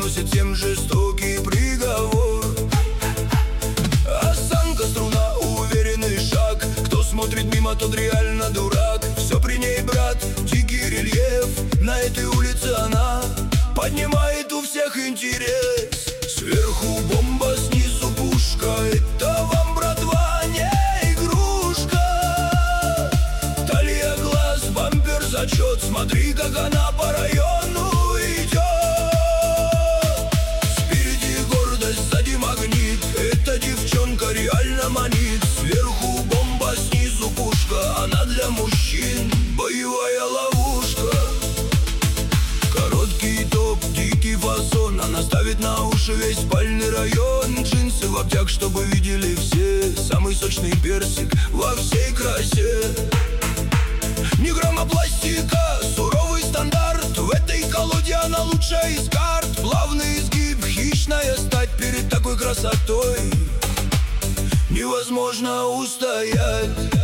выносит всем жестокий приговор. Осанка, струна, уверенный шаг. Кто смотрит мимо, тот реально дурак. Все при ней, брат, дикий рельеф. На этой улице она поднимает у всех интерес. Сверху бомба, снизу пушка. Это вам, братва, не игрушка. Талия, глаз, бампер, зачет. Смотри, как она по району идет. Спереди гордость, сзади магнит. Эта девчонка реально манит. Сверху бомба, снизу пушка. Она для мужчин боевая ловушка. Короткий топ, дикий фасон. Она ставит на уши весь спальный район. Джинсы в обтяг, чтобы видели все. Самый сочный персик во всей красе. Ни грамма пластика, суровый стандарт. В этой колоде она лучшая из карт. Плавный изгиб, хищная стать. Перед такой красотой невозможно устоять.